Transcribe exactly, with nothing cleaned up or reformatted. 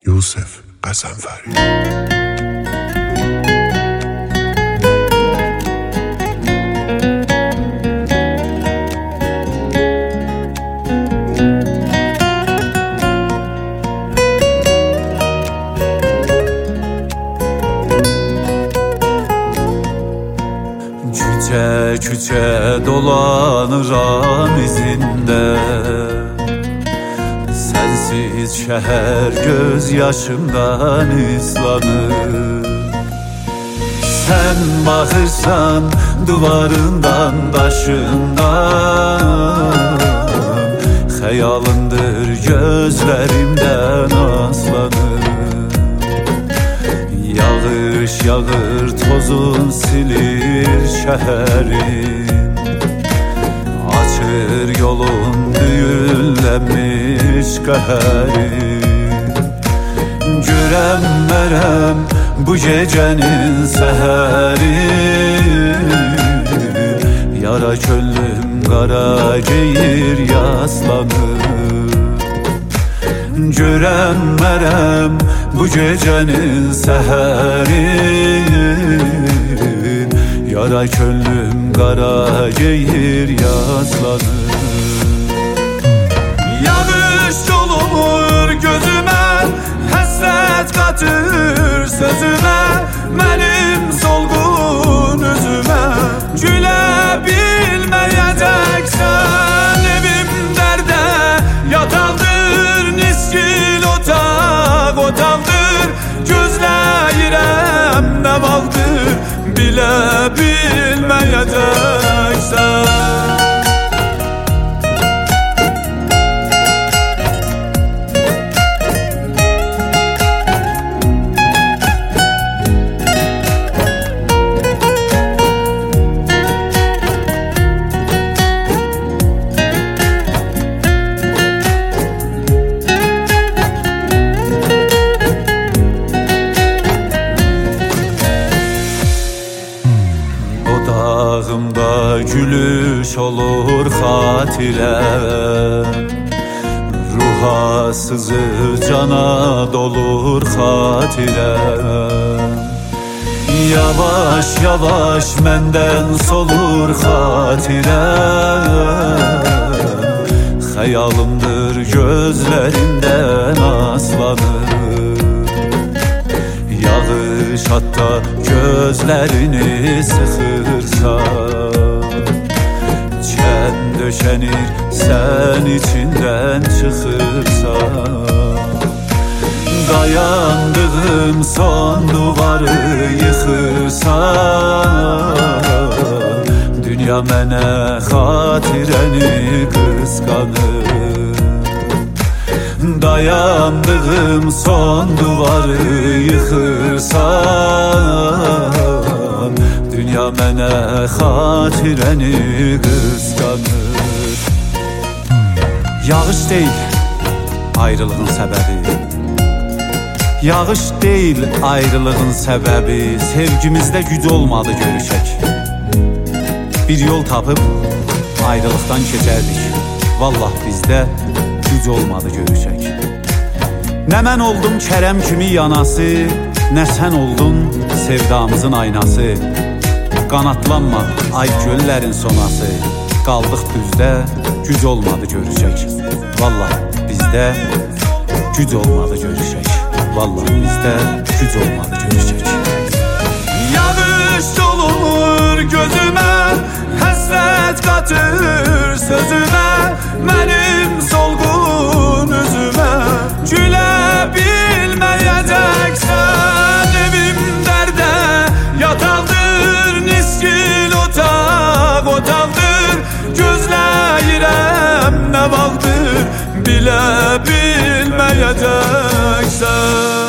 Yusuf Qəzənfəri. Küçe küçe dolanıram izinde, sensiz şehir gözyaşımdan ıslanır. Sen bakırsan duvarından taşından, hayalındır gözlerimden aslanır. Yağış yağır tozun silir şehrin, açır yolun düğünlenmiş qəherin. Görəm mərəm bu gecenin səhəri, yara köllüm qara geyir yaslanır. Görəm mərəm bu gecenin səhəri, yara köllüm qara geyir yaslanır. Yağış dolur gözüme, həsrət qatır sözüme, mənim solğun üzüme. Gülə bilməyəcəksən evim dərdə yataqdır, niskil otaq otaqdır. Gözləyirəm nə valdır, bilə bilməyəcəksən. Dağımda gülüş olur xatirəm, ruha sızır cana dolur xatirəm. Yavaş yavaş məndən solur xatirəm, xəyalımdır gözlərindən aslanır. Yağış hatta gözlerini sıxırsa, çən döşenir sen içinden çıxırsa. Dayandığım son duvarı yıxırsan, dünya mənə xatirəni qısqanır. Dayandığım son duvarı yıxırsan, dünya mənə xatirəni qısqanır. Yağış deyil ayrılığın səbəbi, yağış deyil ayrılığın səbəbi, sevgimizdə güc olmadı görüşək. Bir yol tapıb ayrılıqdan keçərdik, vallah bizdə güc olmadı görüşək. Nə mən oldum kərəm kimi yanası, nə sən oldun sevdamızın aynası. Qanatlanma ay göllərin sonası, qaldıq düzdə güc olmadı görüşək. Vallah bizdə güc olmadı görüşək, vallah bizdə güc olmadı görüşək. Yağış dolur gözüme, həsrət qatır sözüme, mənim solğun üzüme. Gülə bilməyəcəksən evim dərdə yataqdır, niskil otaq otaqdır. Gözləyirəm nə valdır, bilə bilməyəcəksən.